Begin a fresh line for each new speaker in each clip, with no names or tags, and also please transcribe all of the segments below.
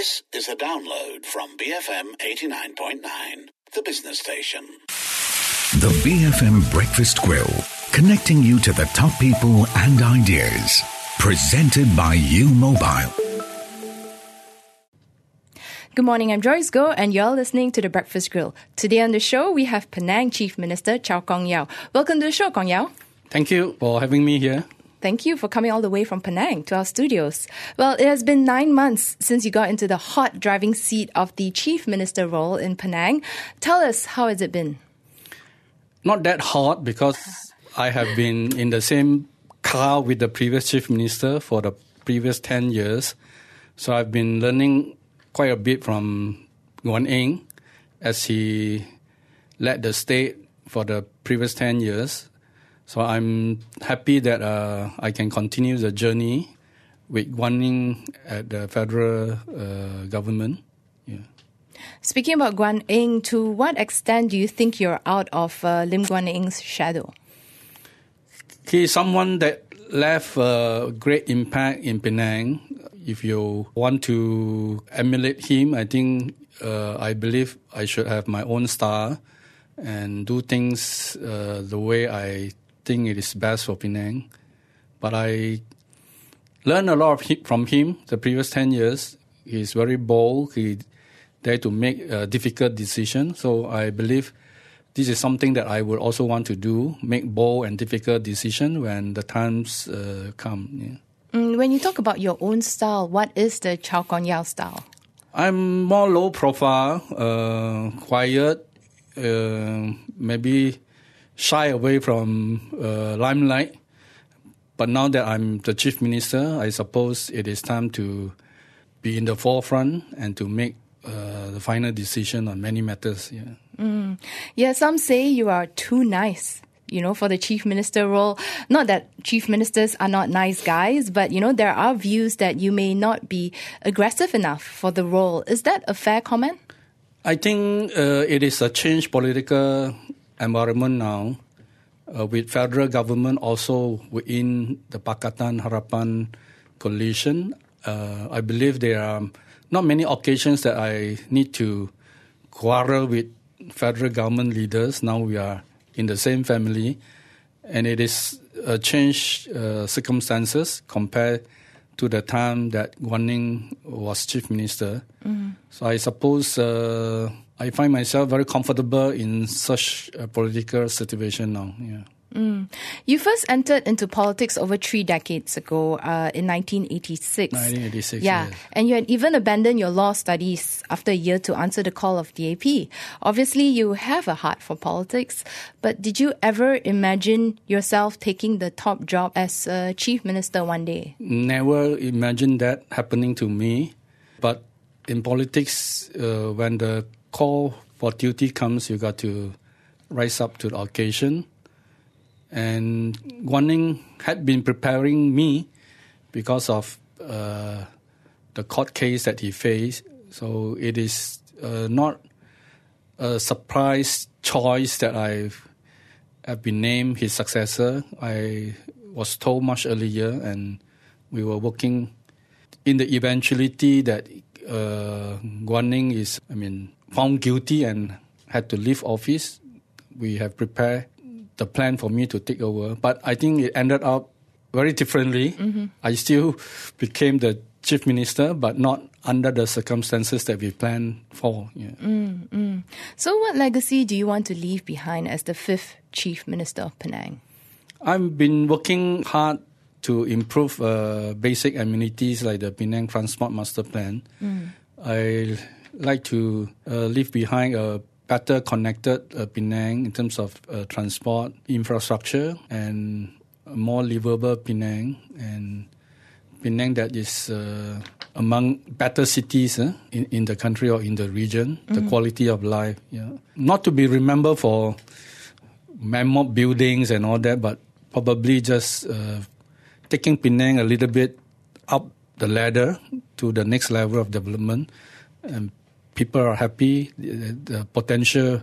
This is a download from BFM 89.9, the business station.
The BFM Breakfast Grill, connecting you to the top people and ideas. Presented by U Mobile.
Good morning, I'm Joyce Goh and you're listening to The Breakfast Grill. Today on the show, we have Penang Chief Minister Chow Kong Yeow. Welcome to the show, Kong Yeow.
Thank you for having me here.
Thank you for coming all the way from Penang to our studios. Well, it has been 9 months since you got into the hot driving seat of the Chief Minister role in Penang. Tell us, how has it been?
Not that hot because I have been in the same car with the previous Chief Minister for the previous 10 years. So I've been learning quite a bit from Guan Eng as he led the state for the previous 10 years. So I'm happy that I can continue the journey with Guan Eng at the federal government. Yeah.
Speaking about Guan Eng, to what extent do you think you're out of Lim Guan Eng's shadow?
He is someone that left a great impact in Penang. If you want to emulate him, I believe I should have my own style and do things the way I think it is best for Penang. But I learned a lot from him the previous 10 years. He's very bold. He dared to make a difficult decision. So I believe this is something that I would also want to do, make bold and difficult decisions when the times come. Yeah.
When you talk about your own style, what is the Chow Kong Yeow style? I'm
more low profile, quiet, maybe shy away from limelight. But now that I'm the Chief Minister, I suppose it is time to be in the forefront and to make the final decision on many matters. Yeah.
Yeah, some say you are too nice, for the Chief Minister role. Not that Chief Ministers are not nice guys, but, there are views that you may not be aggressive enough for the role. Is that a fair comment?
I think it is a changed political environment now, with federal government also within the Pakatan Harapan coalition. I believe there are not many occasions that I need to quarrel with federal government leaders. Now we are in the same family, and it is changed circumstances compared to the time that Guan Eng was Chief Minister. Mm-hmm. So I suppose I find myself very comfortable in such a political situation now. Yeah.
You first entered into politics over 3 decades ago, in 1986.
1986,
yeah.
Yes.
And you had even abandoned your law studies after a year to answer the call of DAP. Obviously, you have a heart for politics, but did you ever imagine yourself taking the top job as Chief Minister one day?
Never imagined that happening to me. But in politics, when the call for duty comes, you got to rise up to the occasion. And Guan Eng had been preparing me because of the court case that he faced. So it is not a surprise choice that I have been named his successor. I was told much earlier, and we were working in the eventuality that Guan Eng is, found guilty and had to leave office. We have prepared the plan for me to take over. But I think it ended up very differently. Mm-hmm. I still became the Chief Minister, but not under the circumstances that we planned for. Yeah.
So what legacy do you want to leave behind as the 5th Chief Minister of Penang?
I've been working hard to improve basic amenities like the Penang Transport Master Plan. I like to leave behind a better connected Penang in terms of transport, infrastructure, and a more livable Penang, and Penang that is among better cities in the country or in the region, the quality of life. Yeah. Not to be remembered for mammoth buildings and all that, but probably just taking Penang a little bit up the ladder to the next level of development. And people are happy, the potential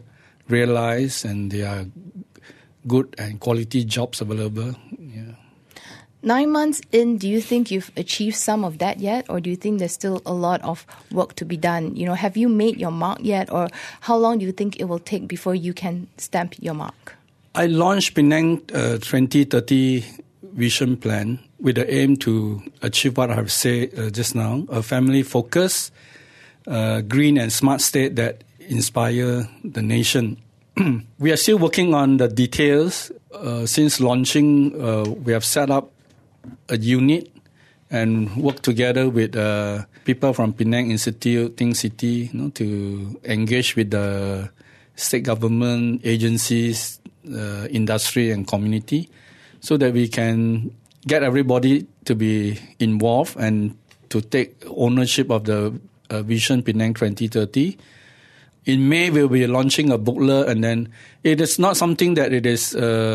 realized, and there are good and quality jobs available. Yeah.
9 months in, do you think you've achieved some of that yet? Or do you think there's still a lot of work to be done? Have you made your mark yet? Or how long do you think it will take before you can stamp your mark?
I launched Penang 2030 Vision Plan with the aim to achieve what I have said just now, a family-focused, green and smart state that inspire the nation. We are still working on the details. Since launching, we have set up a unit and work together with people from Penang Institute, Think City, to engage with the state government agencies, industry and community, so that we can get everybody to be involved and to take ownership of the Vision Penang 2030. In May, we'll be launching a booklet, and then it is not something that it is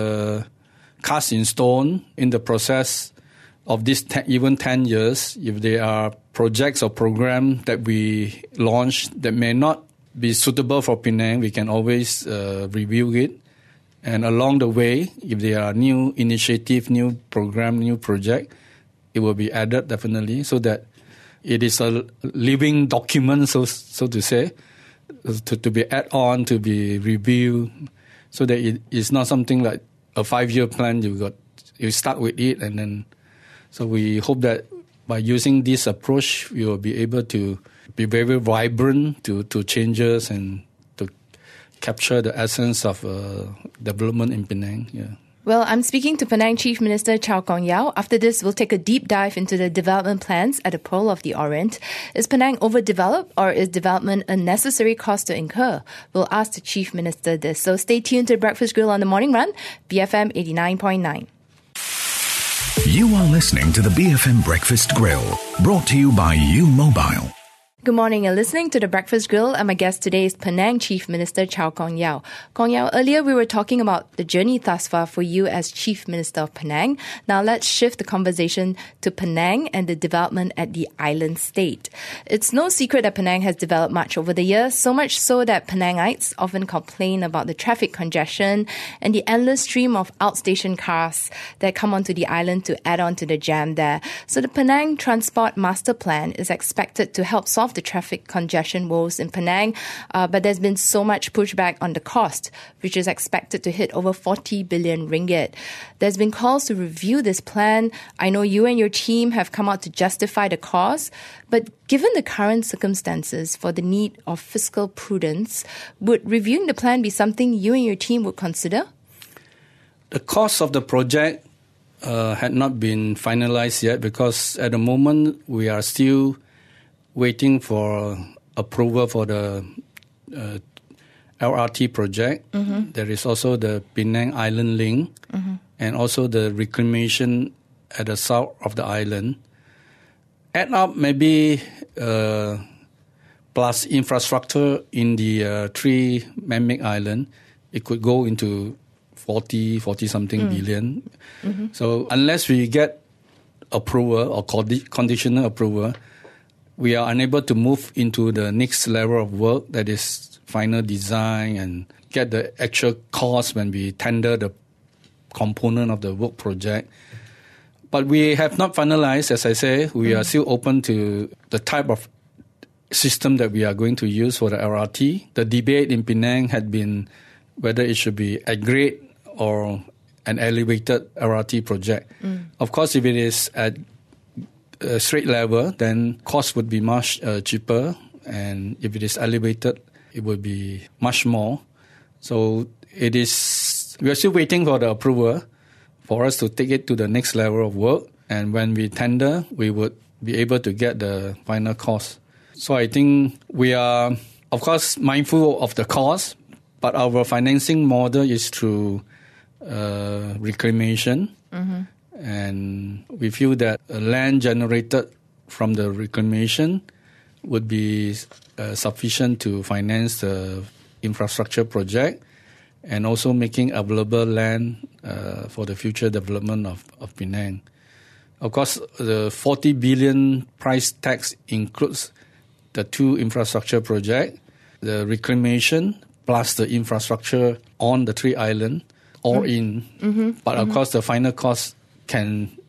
cast in stone. In the process of this even 10 years, if there are projects or programs that we launch that may not be suitable for Penang, we can always review it. And along the way, if there are new initiative, new program, new project, it will be added definitely, so that it is a living document, so to say, to be add on, to be reviewed, so that it is not something like a 5-year plan. You start with it, and then so we hope that by using this approach, we will be able to be very vibrant to changes and to capture the essence of development in Penang. Yeah.
Well, I'm speaking to Penang Chief Minister Chow Kong Yeow. After this, we'll take a deep dive into the development plans at the Pearl of the Orient. Is Penang overdeveloped, or is development a necessary cost to incur? We'll ask the Chief Minister this. So stay tuned to Breakfast Grill on the Morning Run, BFM 89.9.
You are listening to the BFM Breakfast Grill, brought to you by U Mobile.
Good morning. You're listening to The Breakfast Grill, and my guest today is Penang Chief Minister Chow Kong Yeow. Kong Yeow, earlier we were talking about the journey thus far for you as Chief Minister of Penang. Now let's shift the conversation to Penang and the development at the island state. It's no secret that Penang has developed much over the years, so much so that Penangites often complain about the traffic congestion and the endless stream of outstation cars that come onto the island to add on to the jam there. So the Penang Transport Master Plan is expected to help solve the traffic congestion woes in Penang, but there's been so much pushback on the cost, which is expected to hit over 40 billion ringgit. There's been calls to review this plan. I know you and your team have come out to justify the cost, but given the current circumstances for the need of fiscal prudence, would reviewing the plan be something you and your team would consider?
The cost of the project had not been finalized yet, because at the moment we are still waiting for approval for the LRT project. Mm-hmm. There is also the Penang Island Link, mm-hmm. and also the reclamation at the south of the island. Add up maybe plus infrastructure in the 3 man-made island, it could go into 40-something billion. Mm-hmm. So unless we get approval or conditional approval, we are unable to move into the next level of work, that is final design, and get the actual cost when we tender the component of the work project. But we have not finalized, as I say. We are still open to the type of system that we are going to use for the LRT. The debate in Penang had been whether it should be a grade or an elevated LRT project. Of course, if it is at a straight level, then cost would be much cheaper, and if it is elevated, it would be much more. So we are still waiting for the approval for us to take it to the next level of work, and when we tender, we would be able to get the final cost. So I think we are, of course, mindful of the cost, but our financing model is through reclamation. Mm-hmm. And we feel that land generated from the reclamation would be sufficient to finance the infrastructure project, and also making available land for the future development of Penang. Of course, the 40 billion price tax includes the 2 infrastructure projects, the reclamation plus the infrastructure on the 3 islands, all in. Mm-hmm. But of course, the final cost can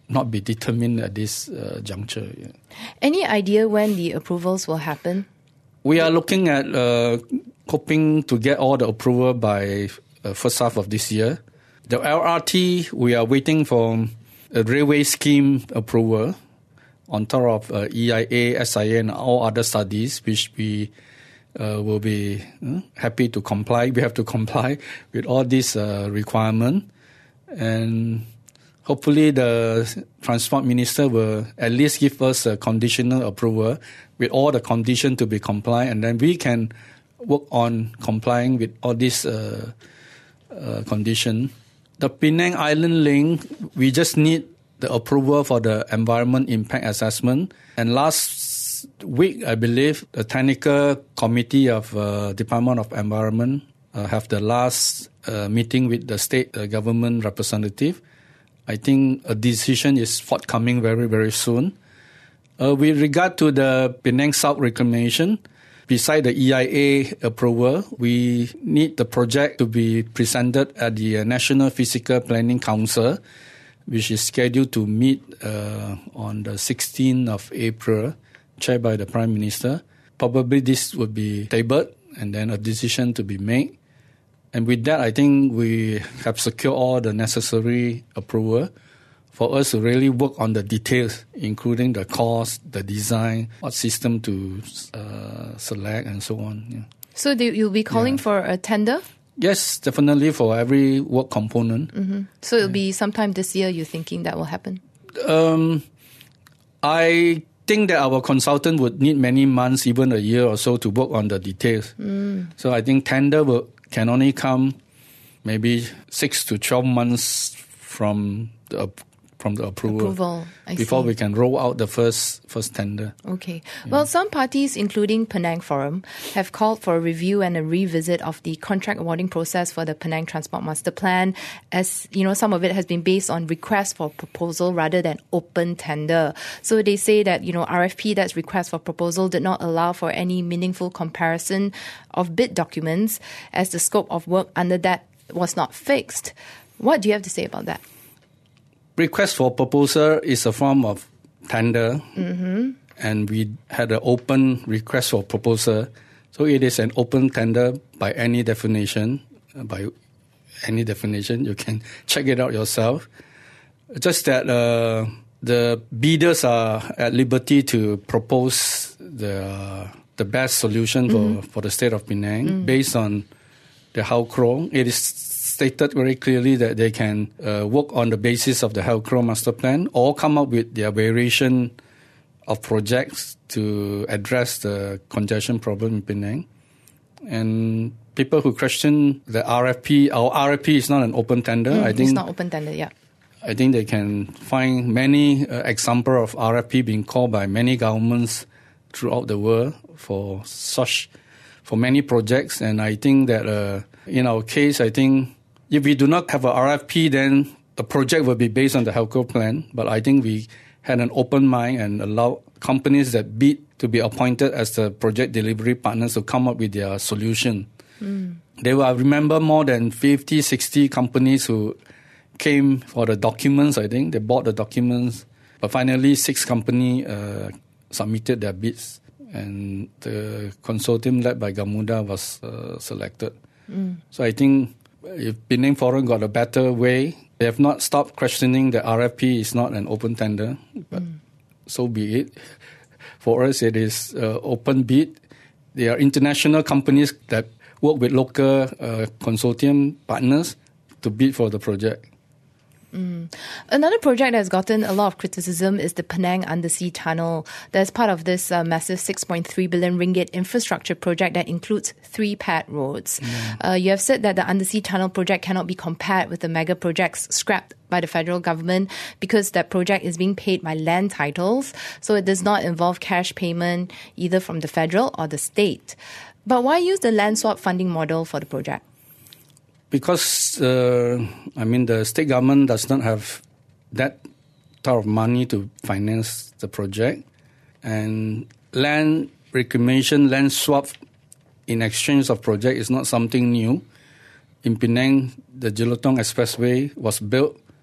not be determined at this juncture. Yeah.
Any idea when the approvals will happen?
We are looking at hoping to get all the approval by first half of this year. The LRT, we are waiting for a railway scheme approval on top of EIA, SIA, and all other studies, which we will be happy to comply. We have to comply with all these requirements. And hopefully the Transport Minister will at least give us a conditional approval with all the conditions to be compliant, and then we can work on complying with all these conditions. The Penang Island Link, we just need the approval for the environment impact assessment. And last week, I believe, the technical committee of Department of Environment have the last meeting with the state government representative. I think a decision is forthcoming very, very soon. With regard to the Penang South reclamation, beside the EIA approval, we need the project to be presented at the National Physical Planning Council, which is scheduled to meet on the 16th of April, chaired by the Prime Minister. Probably this would be tabled and then a decision to be made. And with that, I think we have secured all the necessary approval for us to really work on the details, including the cost, the design, what system to select, and so on. Yeah.
So you'll be calling for a tender?
Yes, definitely for every work component.
Mm-hmm. So it'll be sometime this year, you're thinking that will happen?
I think that our consultant would need many months, even a year or so, to work on the details. So I think tender can only come maybe 6 to 12 months from the approval before we can roll out the first tender.
Okay. Yeah. Well, some parties, including Penang Forum, have called for a review and a revisit of the contract awarding process for the Penang Transport Master Plan. As you know, some of it has been based on request for proposal rather than open tender. So they say that, RFP, that's request for proposal, did not allow for any meaningful comparison of bid documents, as the scope of work under that was not fixed. What do you have to say about that?
Request for proposal is a form of tender, and we had an open request for proposal. So it is an open tender by any definition. You can check it out yourself. Just that the bidders are at liberty to propose the best solution for the state of Penang based on the HALCRO. It is stated very clearly that they can work on the basis of the HALCRO master plan or come up with their variation of projects to address the congestion problem in Penang. And people who question the RFP, our RFP is not an open tender. I think
it's not open tender, yeah.
I think they can find many examples of RFP being called by many governments throughout the world for many projects. And I think that in our case, I think if we do not have a RFP, then the project will be based on the HALCRO plan. But I think we had an open mind and allowed companies that bid to be appointed as the project delivery partners to come up with their solution. There were, I remember, more than 50, 60 companies who came for the documents, I think. They bought the documents. But finally, 6 companies submitted their bids. And the consortium led by Gamuda was selected. So I think if Penang Forum got a better way, they have not stopped questioning the RFP is not an open tender, but so be it. For us, it is open bid. There are international companies that work with local consortium partners to bid for the project.
Another project that's gotten a lot of criticism is the Penang Undersea Tunnel. That's part of this massive 6.3 billion ringgit infrastructure project that includes 3 pad roads. You have said that the Undersea Tunnel project cannot be compared with the mega projects scrapped by the federal government because that project is being paid by land titles, so it does not involve cash payment either from the federal or the state. But why use the land swap funding model for the project?
Because, the state government does not have that type of money to finance the project. And land reclamation, land swap in exchange of project is not something new. In Penang, the Jelutong Expressway was built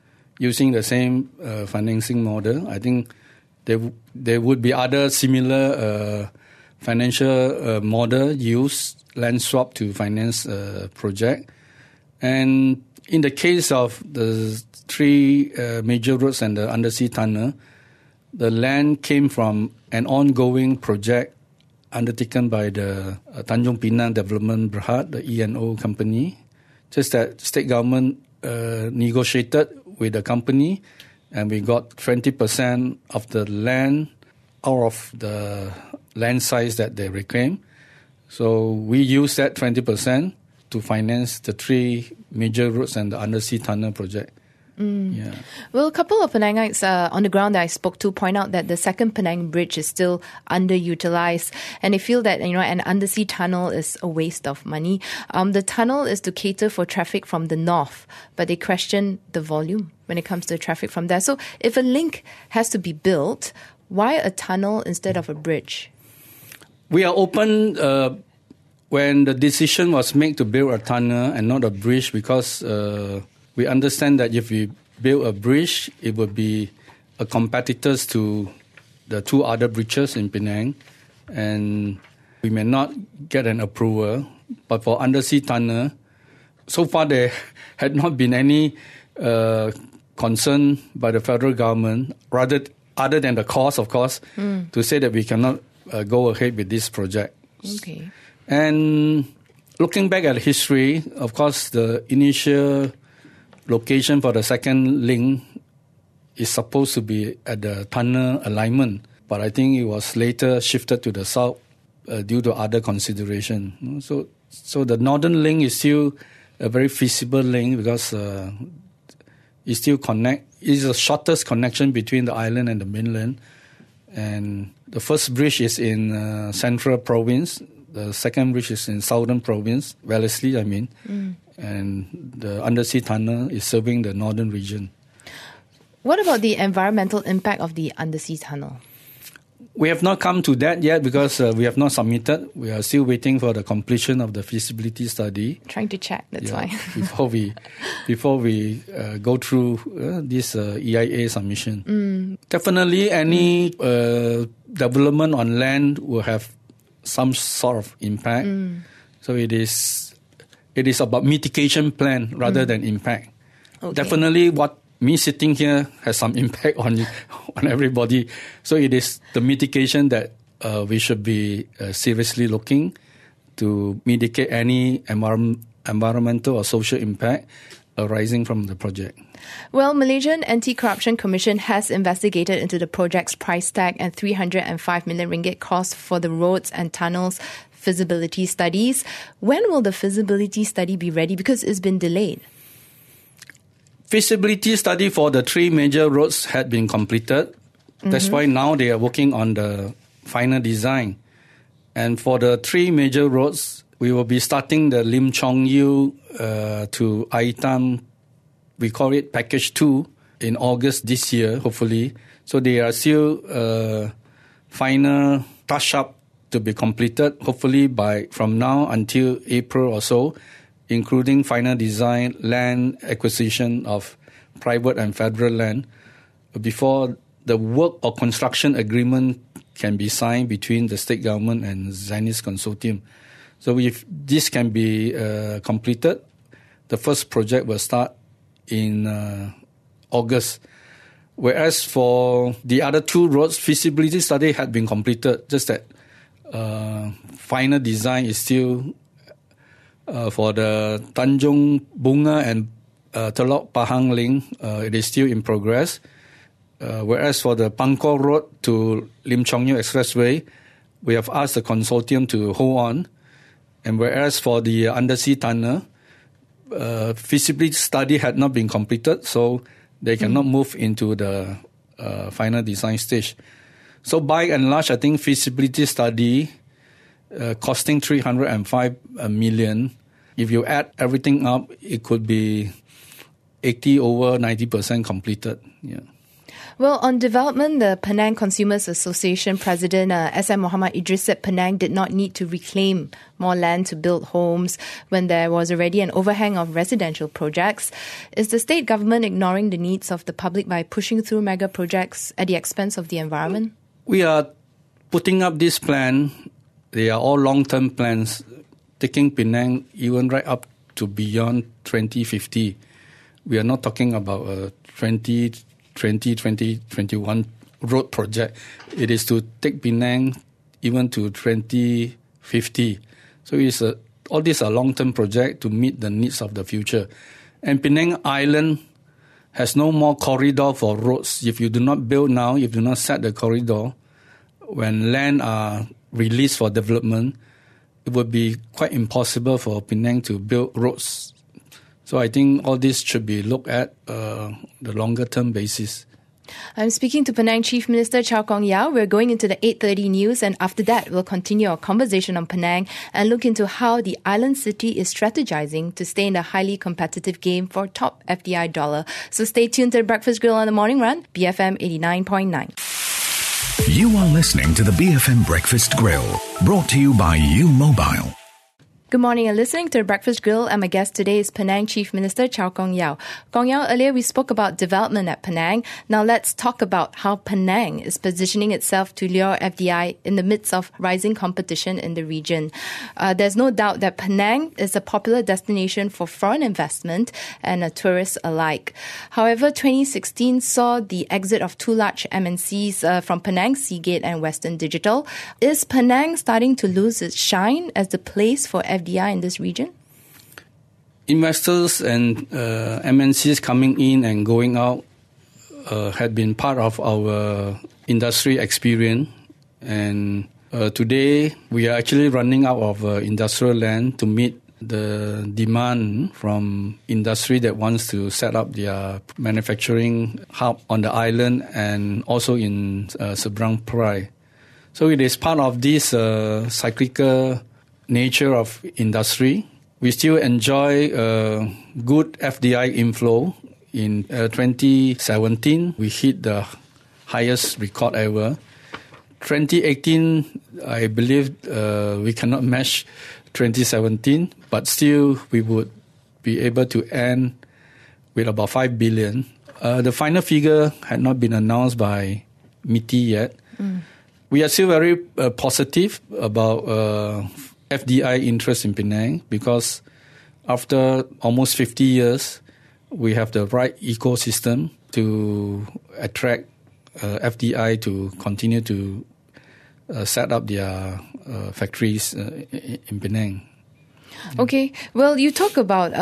using the same financing model. I think there would be other similar financial model used, land swap to finance project. And in the case of the 3 major roads and the undersea tunnel, the land came from an ongoing project undertaken by the Tanjung Pinang Development Berhad, the E&O company. Just that state government negotiated with the company, and we got 20% of the land out of the land size that they reclaimed. So we used that 20% to finance the 3 major roads and the undersea tunnel project. Yeah.
Well, a couple of Penangites on the ground that I spoke to point out that the second Penang Bridge is still underutilized, and they feel that an undersea tunnel is a waste of money. The tunnel is to cater for traffic from the north, but they question the volume when it comes to traffic from there. So, if a link has to be built, why a tunnel instead of a bridge?
We are open when the decision was made to build a tunnel and not a bridge, because we understand that if we build a bridge, it would be a competitor to the 2 other bridges in Penang, and we may not get an approval. But for undersea tunnel, so far there had not been any concern by the federal government, other than the cost, of course, to say that we cannot go ahead with this project.
Okay.
And looking back at history, of course, the initial location for the second link is supposed to be at the tunnel alignment, but I think it was later shifted to the south due to other consideration. So the northern link is still a very feasible link because it still is the shortest connection between the island and the mainland. And the first bridge is in Central Province. The second bridge is in Southern Province, Wellesley, I mean. And the undersea tunnel is serving the northern region.
What about the environmental impact of the undersea tunnel?
We have not come to that yet because we have not submitted. We are still waiting for the completion of the feasibility study.
Trying to check, that's why.
before we go through this EIA submission. Definitely any development on land will have some sort of impact. So it is about mitigation plan rather than impact. Okay. Definitely what me sitting here has some impact on everybody. So it is the mitigation that we should be seriously looking to mitigate any environmental or social impact arising from the project.
Well, Malaysian Anti-Corruption Commission has investigated into the project's price tag and 305 million ringgit cost for the roads and tunnels feasibility studies. When will the feasibility study be ready? Because it's been delayed.
Feasibility study for the 3 major roads had been completed. That's why now they are working on the final design. And for the 3 major roads, we will be starting the Lim Chong Yu to Aitam. We call it Package 2 in August this year, hopefully. So they are still final touch-up to be completed, hopefully from now until April or so, including final design, land acquisition of private and federal land, before the work or construction agreement can be signed between the state government and Zenith Consortium. So if this can be completed, the first project will start in August. Whereas for the other 2 roads, feasibility study had been completed, just that final design is still for the Tanjung Bunga and Telok Pahang link, it is still in progress. Whereas for the Pangkor Road to Lim Chong Yu Expressway, we have asked the consortium to hold on. And whereas for the undersea tunnel, feasibility study had not been completed, so they cannot move into the final design stage. So by and large, I think feasibility study costing 305 million. If you add everything up, it could be 80 over 90% completed. Yeah.
Well, on development, the Penang Consumers Association President SM Muhammad Idris said Penang did not need to reclaim more land to build homes when there was already an overhang of residential projects. Is the state government ignoring the needs of the public by pushing through mega projects at the expense of the environment?
We are putting up this plan. They are all long-term plans, taking Penang even right up to beyond 2050. We are not talking about a 2021 road project. It is to take Penang even to 2050. So all these are long-term projects to meet the needs of the future. And Penang Island has no more corridor for roads. If you do not build now, if you do not set the corridor, when land are released for development, it would be quite impossible for Penang to build roads. So I think all this should be looked at the longer-term basis.
I'm speaking to Penang Chief Minister Chow Kong Yeow. We're going into the 8:30 news, and after that, we'll continue our conversation on Penang and look into how the island city is strategizing to stay in the highly competitive game for top FDI dollar. So stay tuned to the Breakfast Grill on the Morning Run, BFM 89.9.
You are listening to the BFM Breakfast Grill, brought to you by U Mobile.
Good morning and listening to the Breakfast Grill, and my guest today is Penang Chief Minister Chow Kong Yeow. Kong Yeow, earlier we spoke about development at Penang. Now let's talk about how Penang is positioning itself to lure FDI in the midst of rising competition in the region. There's no doubt that Penang is a popular destination for foreign investment and tourists alike. However, 2016 saw the exit of two large MNCs from Penang, Seagate and Western Digital. Is Penang starting to lose its shine as the place for FDI in this region?
Investors and MNCs coming in and going out had been part of our industry experience. And today, we are actually running out of industrial land to meet the demand from industry that wants to set up their manufacturing hub on the island and also in Seberang Perai. So it is part of this cyclical nature of industry. We still enjoy good FDI inflow. In 2017, we hit the highest record ever. 2018, I believe we cannot match 2017, but still we would be able to end with about 5 billion. The final figure had not been announced by MITI yet. We are still very positive about FDI interest in Penang because after almost 50 years, we have the right ecosystem to attract FDI to continue to set up their factories in Penang.
Okay. Well, you talk about,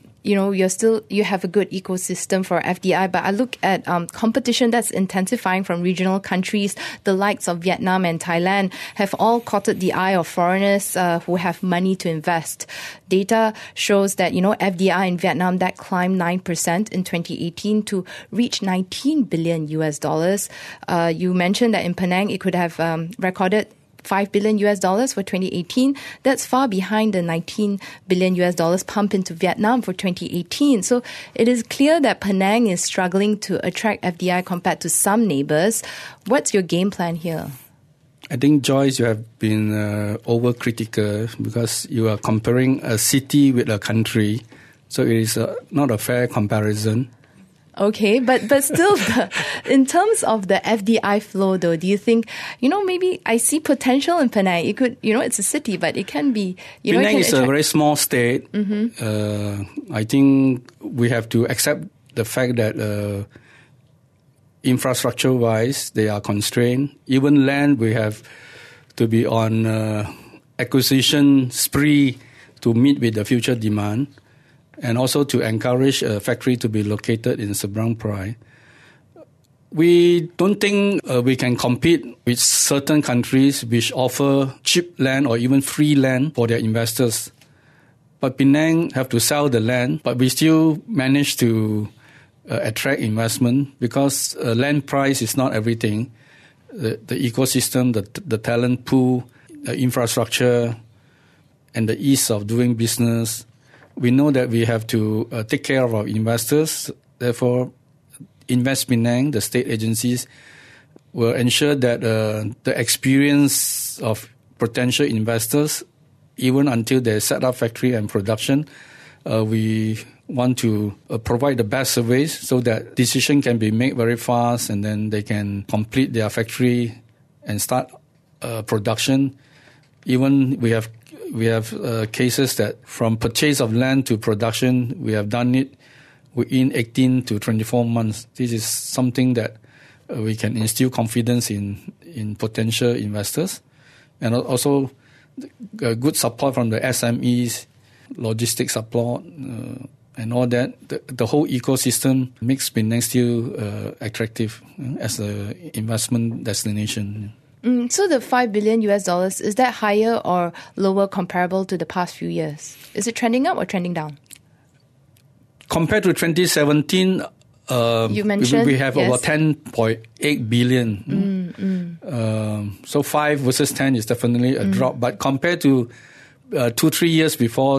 you have a good ecosystem for FDI, but I look at competition that's intensifying from regional countries. The likes of Vietnam and Thailand have all caught the eye of foreigners who have money to invest. Data shows that, FDI in Vietnam, that climbed 9% in 2018 to reach $19 billion US. You mentioned that in Penang, it could have recorded $5 billion US for 2018. That's far behind the $19 billion US pump into Vietnam for 2018. So it is clear that Penang is struggling to attract FDI compared to some neighbors. What's your game plan here?
I think, Joyce, you have been overcritical because you are comparing a city with a country. So it is not a fair comparison.
Okay, but still, in terms of the FDI flow, though, do you think, maybe I see potential in Penang? It could, it's a city, but it can be,
Penang is a very small state. Mm-hmm. I think we have to accept the fact that infrastructure-wise, they are constrained. Even land, we have to be on acquisition spree to meet with the future demand, and also to encourage a factory to be located in Seberang Perai. We don't think we can compete with certain countries which offer cheap land or even free land for their investors. But Penang have to sell the land, but we still manage to attract investment because land price is not everything. The ecosystem, the talent pool, the infrastructure, and the ease of doing business. We know that we have to take care of our investors. Therefore, Invest Penang, the state agencies, will ensure that the experience of potential investors, even until they set up factory and production, we want to provide the best surveys so that decision can be made very fast, and then they can complete their factory and start production. Even we have cases that from purchase of land to production, we have done it within 18 to 24 months. This is something that we can instill confidence in potential investors, and also good support from the SMEs, logistics support, and all that. The whole ecosystem makes Penang still attractive as an investment destination.
So the $5 billion, is that higher or lower comparable to the past few years? Is it trending up or trending down? Compared
to 2017,
you mentioned,
we have over 10.8 billion. So 5 versus 10 is definitely a drop. But compared to 2-3 years before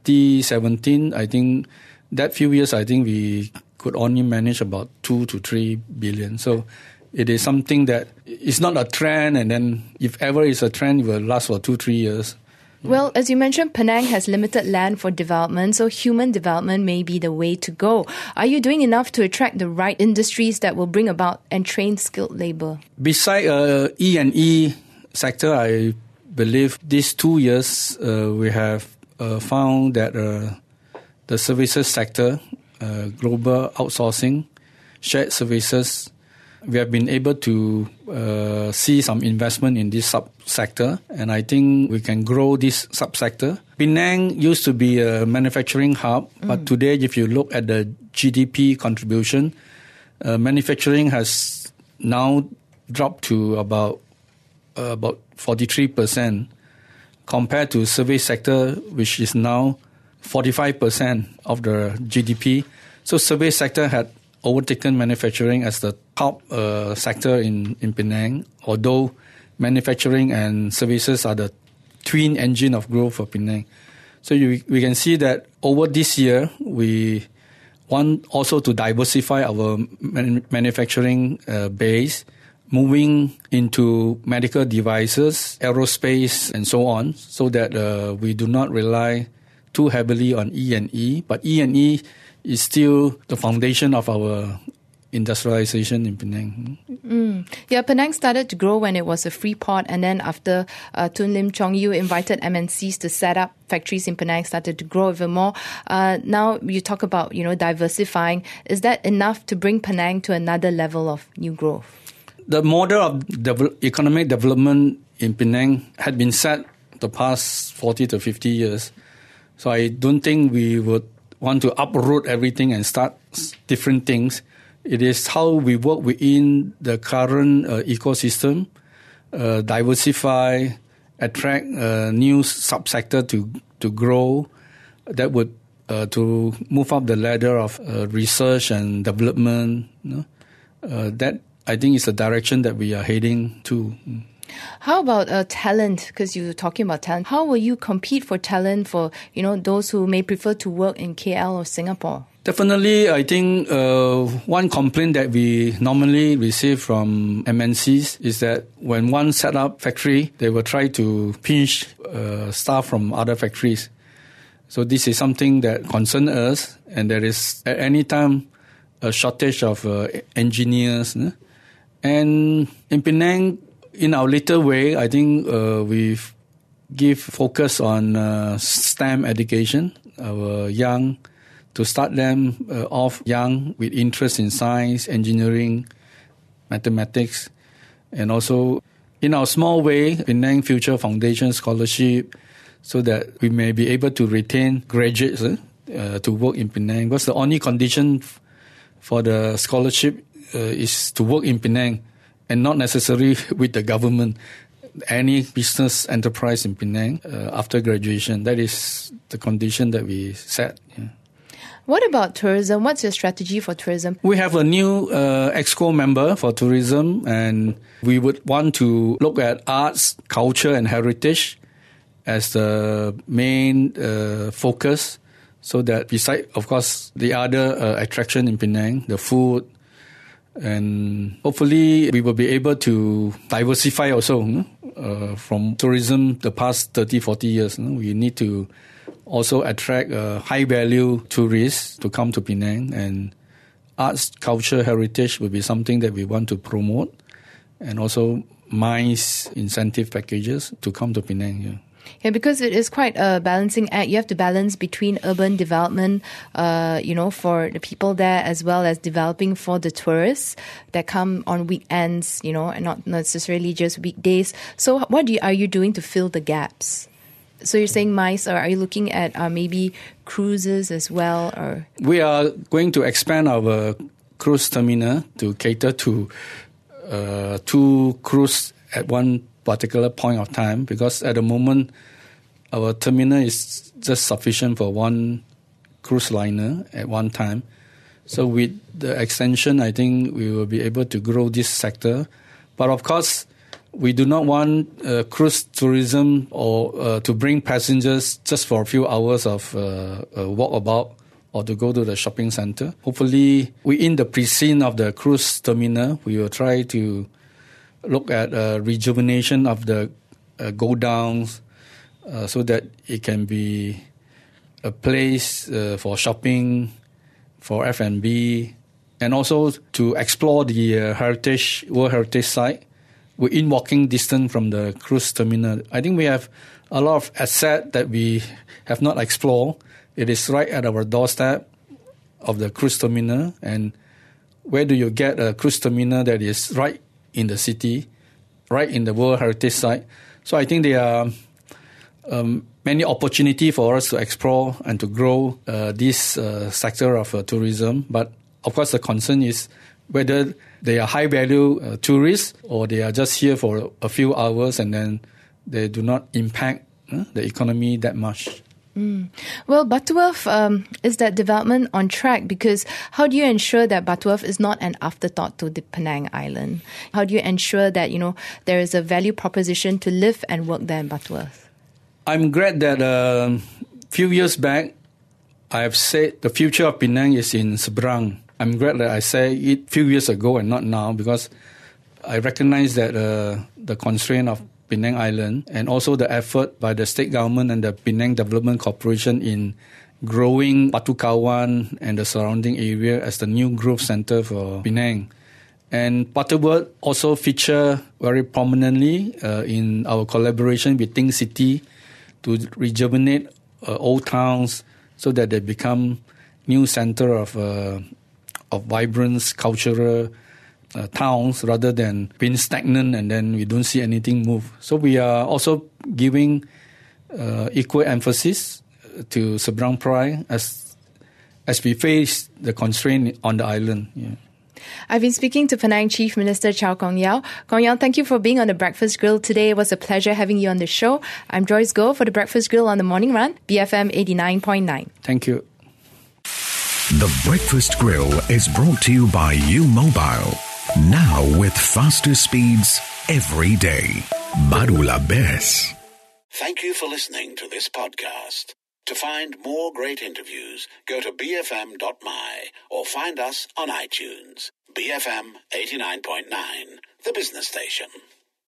2017, I think that few years, we could only manage about 2 to 3 billion. So it is something that is not a trend, and then if ever is a trend, it will last for 2-3 years.
Well, as you mentioned, Penang has limited land for development, so human development may be the way to go. Are you doing enough to attract the right industries that will bring about and train skilled labor?
Beside E&E sector, I believe these 2 years we have found that the services sector, global outsourcing, shared services, we have been able to see some investment in this sub-sector, and I think we can grow this sub-sector. Penang used to be a manufacturing hub, but today if you look at the GDP contribution, manufacturing has now dropped to about 43% compared to service sector, which is now 45% of the GDP. So service sector had overtaken manufacturing as the top sector in Penang, although manufacturing and services are the twin engine of growth for Penang. So we can see that over this year, we want also to diversify our manufacturing base, moving into medical devices, aerospace, and so on, so that we do not rely too heavily on E&E. But E&E is still the foundation of our industrialization in Penang.
Yeah, Penang started to grow when it was a free port, and then after Tun Lim Chong Yu invited MNCs to set up factories in Penang, started to grow even more. Now you talk about diversifying. Is that enough to bring Penang to another level of new growth?
The model of economic development in Penang had been set the past 40 to 50 years. So I don't think we would want to uproot everything and start different things. It is how we work within the current ecosystem, diversify, attract new subsector to grow, that would to move up the ladder of research and development. That I think is the direction that we are heading to.
How about talent? Because you were talking about talent. How will you compete for talent for those who may prefer to work in KL or Singapore?
Definitely, I think one complaint that we normally receive from MNCs is that when one set up factory, they will try to pinch staff from other factories. So this is something that concerns us, and there is at any time a shortage of engineers. And in Penang, in our little way, I think we give focus on STEM education, our young, to start them off young with interest in science, engineering, mathematics, and also in our small way, Penang Future Foundation Scholarship, so that we may be able to retain graduates to work in Penang. Because the only condition for the scholarship is to work in Penang, and not necessarily with the government, any business enterprise in Penang after graduation. That is the condition that we set. Yeah.
What about tourism? What's your strategy for tourism?
We have a new EXCO member for tourism, and we would want to look at arts, culture, and heritage as the main focus, so that beside, of course, the other attraction in Penang, the food, And hopefully we will be able to diversify also from tourism the past 30, 40 years. We need to also attract high-value tourists to come to Penang, and arts, culture, heritage will be something that we want to promote, and also MICE incentive packages to come to Penang. Yeah.
Yeah, because it is quite a balancing act. You have to balance between urban development, for the people there, as well as developing for the tourists that come on weekends, and not necessarily just weekdays. So what are you doing to fill the gaps? So you're saying MICE, or are you looking at maybe cruises as well? Or
we are going to expand our cruise terminal to cater to 2 cruise at one particular point of time, because at the moment our terminal is just sufficient for 1 cruise liner at one time. So with the extension, I think we will be able to grow this sector. But of course, we do not want cruise tourism or to bring passengers just for a few hours of walkabout or to go to the shopping center. Hopefully, in the pre-scene of the cruise terminal, we will try to look at rejuvenation of the go-downs so that it can be a place for shopping, for F&B, and also to explore the World Heritage Site within walking distance from the cruise terminal. I think we have a lot of assets that we have not explored. It is right at our doorstep of the cruise terminal. And where do you get a cruise terminal that is right in the city, right in the World Heritage Site? So I think there are many opportunities for us to explore and to grow this sector of tourism. But of course, the concern is whether they are high-value tourists or they are just here for a few hours and then they do not impact the economy that much.
Well, Butterworth, is that development on track? Because how do you ensure that Butterworth is not an afterthought to the Penang Island? How do you ensure that, there is a value proposition to live and work there in Butterworth?
I'm glad that a few years back, I have said the future of Penang is in Seberang. I'm glad that I said it a few years ago and not now, because I recognize that the constraint of Penang Island and also the effort by the state government and the Penang Development Corporation in growing Batu Kawan and the surrounding area as the new growth center for Penang. And Butterworth also feature very prominently in our collaboration with Think City to rejuvenate old towns so that they become new center of vibrant cultural towns rather than being stagnant and then we don't see anything move. So we are also giving equal emphasis to Seberang Perai as we face the constraint on the island. Yeah.
I've been speaking to Penang Chief Minister Chow Kong Yeow. Kong Yeow, thank you for being on The Breakfast Grill today. It was a pleasure having you on the show. I'm Joyce Goh for The Breakfast Grill on the Morning Run, BFM 89.9.
Thank you.
The Breakfast Grill is brought to you by U Mobile. Now with faster speeds every day. Barulah Best.
Thank you for listening to this podcast. To find more great interviews, go to bfm.my or find us on iTunes. BFM 89.9, the business station.